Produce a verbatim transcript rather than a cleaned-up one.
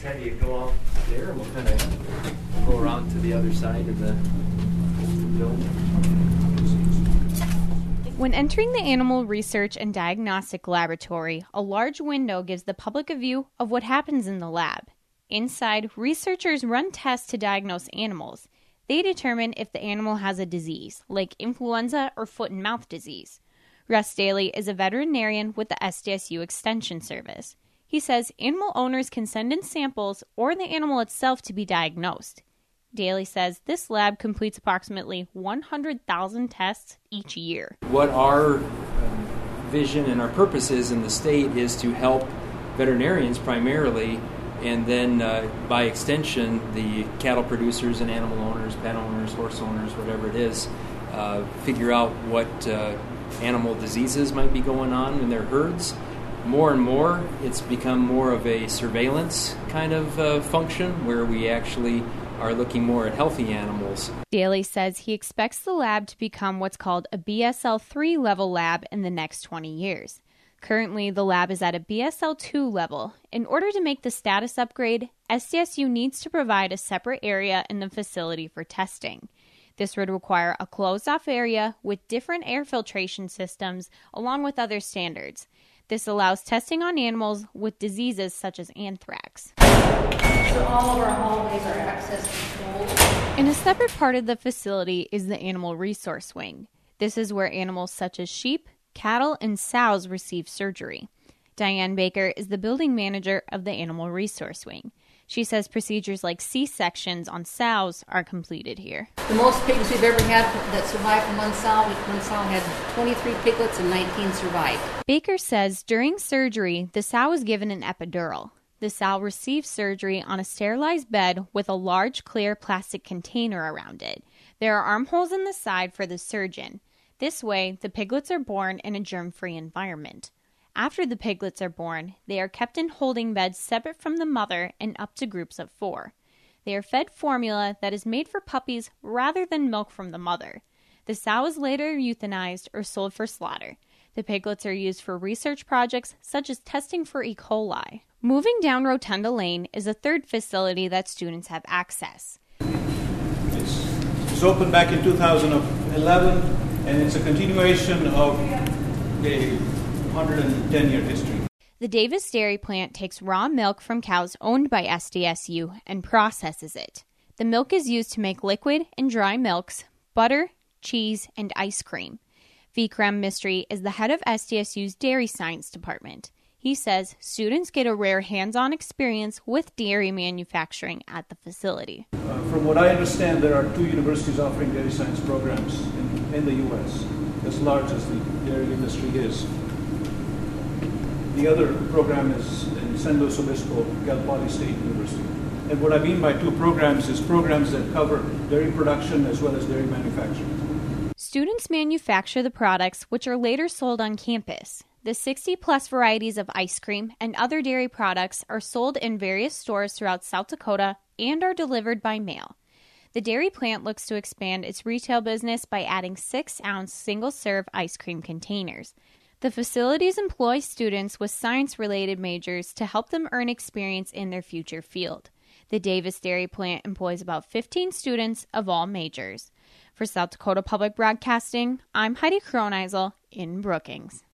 have you go out there and we'll kind of go around to the other side of the building. When entering the Animal Research and Diagnostic Laboratory, a large window gives the public a view of what happens in the lab. Inside, researchers run tests to diagnose animals. They determine if the animal has a disease, like influenza or foot and mouth disease. Russ Daly is a veterinarian with the S D S U Extension Service. He says animal owners can send in samples or the animal itself to be diagnosed. Daly says this lab completes approximately one hundred thousand tests each year. What our um, vision and our purpose is in the state is to help veterinarians primarily, and then uh, by extension the cattle producers and animal owners, pet owners, horse owners, whatever it is, uh, figure out what uh, animal diseases might be going on in their herds. More and more, it's become more of a surveillance kind of uh, function where we actually are looking more at healthy animals. Daly says he expects the lab to become what's called a B S L three level lab in the next twenty years. Currently, the lab is at a B S L two level. In order to make the status upgrade, S D S U needs to provide a separate area in the facility for testing. This would require a closed-off area with different air filtration systems along with other standards. This allows testing on animals with diseases such as anthrax. So all of our hallways are access controlled. In a separate part of the facility is the Animal Resource Wing. This is where animals such as sheep, cattle, and sows receive surgery. Diane Baker is the building manager of the Animal Resource Wing. She says procedures like C-sections on sows are completed here. The most pigs we've ever had that survived from one sow, one sow had twenty-three piglets and nineteen survived. Baker says during surgery, the sow is given an epidural. The sow receives surgery on a sterilized bed with a large clear plastic container around it. There are armholes in the side for the surgeon. This way, the piglets are born in a germ-free environment. After the piglets are born, they are kept in holding beds separate from the mother and up to groups of four. They are fed formula that is made for puppies rather than milk from the mother. The sow is later euthanized or sold for slaughter. The piglets are used for research projects such as testing for E. coli. Moving down Rotunda Lane is a third facility that students have access. It's, it was opened back in two thousand eleven, and it's a continuation of a one hundred ten year history. The Davis Dairy Plant takes raw milk from cows owned by S D S U and processes it. The milk is used to make liquid and dry milks, butter, cheese, and ice cream. Vikram Mistry is the head of S D S U's Dairy Science Department. He says students get a rare hands-on experience with dairy manufacturing at the facility. Uh, from what I understand, there are two universities offering dairy science programs in, in the U S, as large as the dairy industry is. The other program is in San Luis Obispo, Cal Poly State University. And what I mean by two programs is programs that cover dairy production as well as dairy manufacturing. Students manufacture the products which are later sold on campus. The sixty plus varieties of ice cream and other dairy products are sold in various stores throughout South Dakota and are delivered by mail. The dairy plant looks to expand its retail business by adding six ounce single-serve ice cream containers. The facilities employ students with science-related majors to help them earn experience in their future field. The Davis Dairy Plant employs about fifteen students of all majors. For South Dakota Public Broadcasting, I'm Heidi Kroneisel in Brookings.